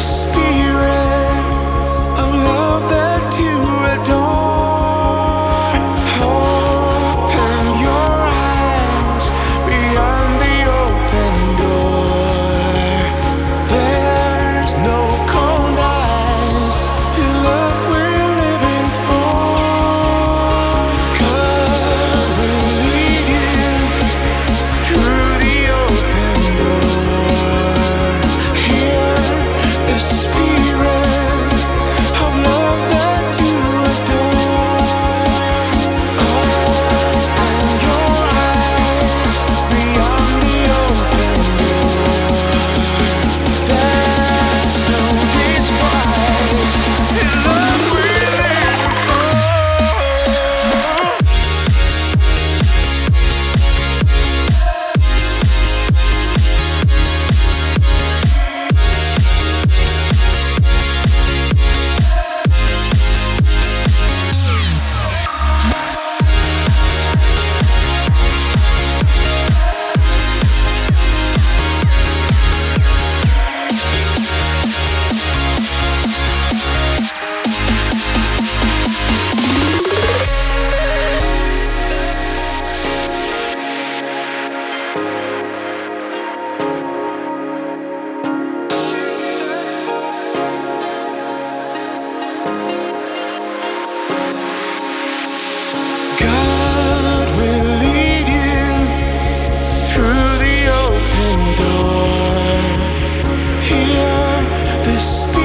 spirit of love that you adore. Open your eyes beyond the open door. There's no cold eyes in love we're living for. God will lead you through the open door. Hear the spirit of love that you adore. Open your eyes beyond the open door. There's no disguise in love we're living for. God will lead you through the open door. Hear the spirit